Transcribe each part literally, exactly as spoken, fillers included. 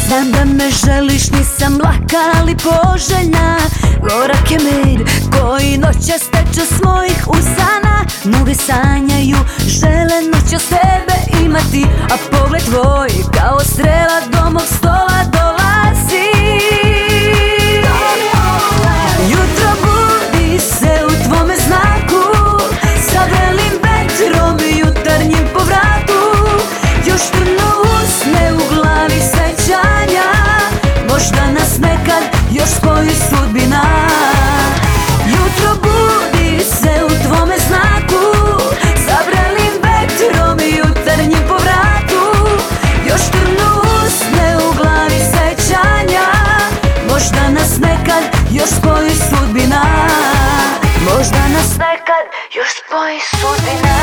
Znam da me želiš, nisam laka ali poželjna. Gorak je med koji noćas teče s mojih usana. Noge sanjaju, žele noćas tebe imati, a pogled tvoj kao strela do mog stola dolazi. Jutro budi se u tvome znaku, sa vrelim vetrom i jutarnjim povratu. Još trnu usne u glavi sećanja, možda nas nekad još spoji sudbina. Jutro budi se u tvome znaku, sa vrelim vetrom i jutarnjim povratu. Još trnu usne u glavi sećanja, možda nas nekad još spoji sudbina. Možda nas nekad još spoji sudbina.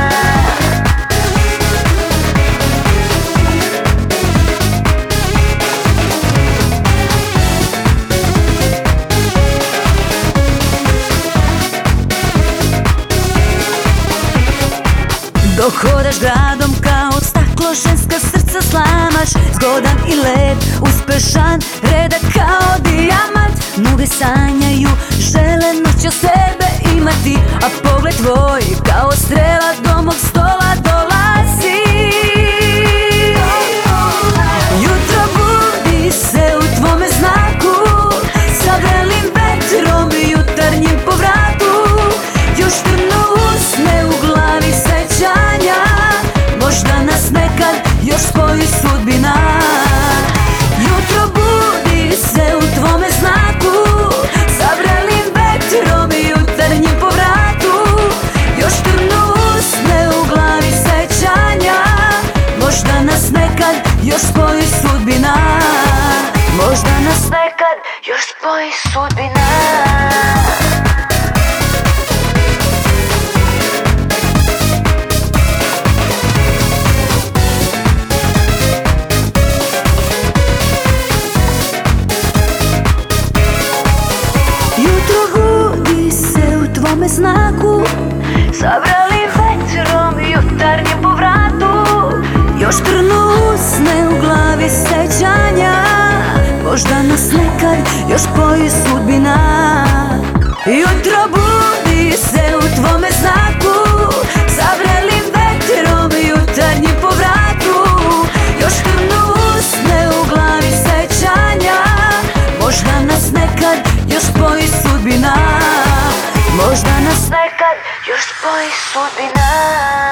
Dok hodaš gradom kao staklo, ženska srca slamaš. Zgodan i lep, uspešan, redak kao dijamant. Noge sanjaju, žele noćas tebe imati, a pogled tvoj kao strela do mog stola dolazi. Jutro budi se u tvome znaku, sa vrelim vetrom i jutarnjim povratu. Još trnu usne u glavi sećanja, možda nas nekad još spoji sudbina. Jutro budi se u tvome znaku, sa vrelim vetrom i jutarnjim povratu. Još trnu usne u glavi sećanja, možda nas nekad još spoji sudbina. Možda nas nekad još spoji sudbina. Tvome znaku, sa vrelim vetrom i jutarnjim povratu. Još trnu usne u glavi sećanja, možda nas nekad još spoji sudbina. Jutro budi se u tvome znaku, sa vrelim vetrom i jutarnjim povratu. Još trnu usne u glavi sećanja, možda nas nekad još spoji sudbina. Možda nas nekad još spoji sudbina.